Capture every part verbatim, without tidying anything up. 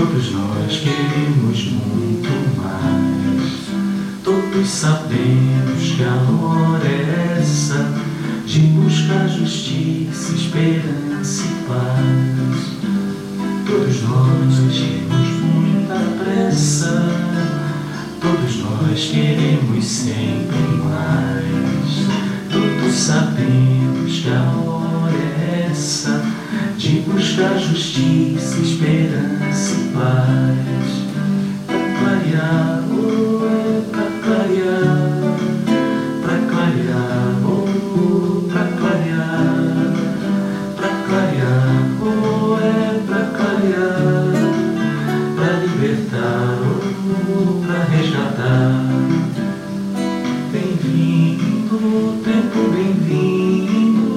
Todos nós queremos muito mais. Todos sabemos que a hora é essa de buscar justiça, esperança e paz. Todos nós temos muita pressa. Todos nós queremos sempre mais. Todos sabemos que a hora é essa de buscar justiça, esperança e paz. Pra clarear, oh, é pra clarear, pra clarear, oh, pra clarear, pra clarear, oh, é pra clarear, pra libertar, oh, pra resgatar. Bem-vindo, tempo bem-vindo,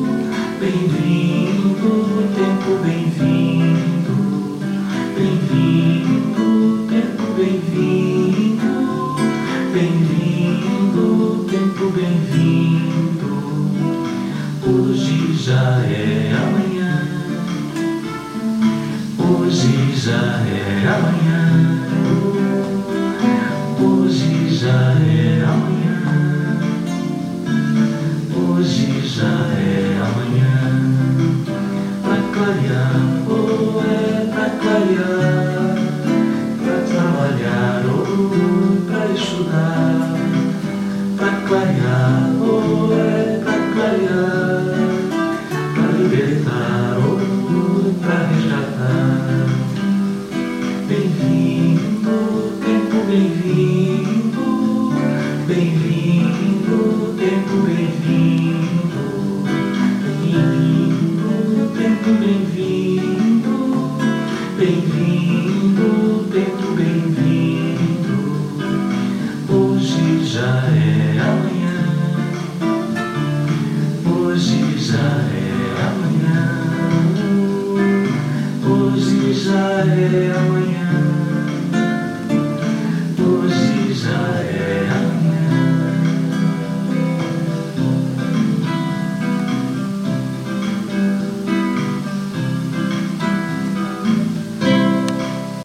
bem-vindo, tempo bem-vindo, bem-vindo, tempo bem-vindo, bem-vindo, tempo bem-vindo. Hoje já é amanhã, hoje já é amanhã, hoje já é amanhã, hoje já é amanhã. Pra clarear, oh, é pra clarear, pra trabalhar, oh, pra estudar. Pra clarear, oh, é pra clarear, pra libertar, oh, pra resgatar. Bem-vindo, tempo bem-vindo, bem-vindo, tempo bem-vindo, bem-vindo, tempo bem-vindo, bem-vindo, tempo bem-vindo. Hoje já é amanhã, hoje já é amanhã, hoje já é amanhã.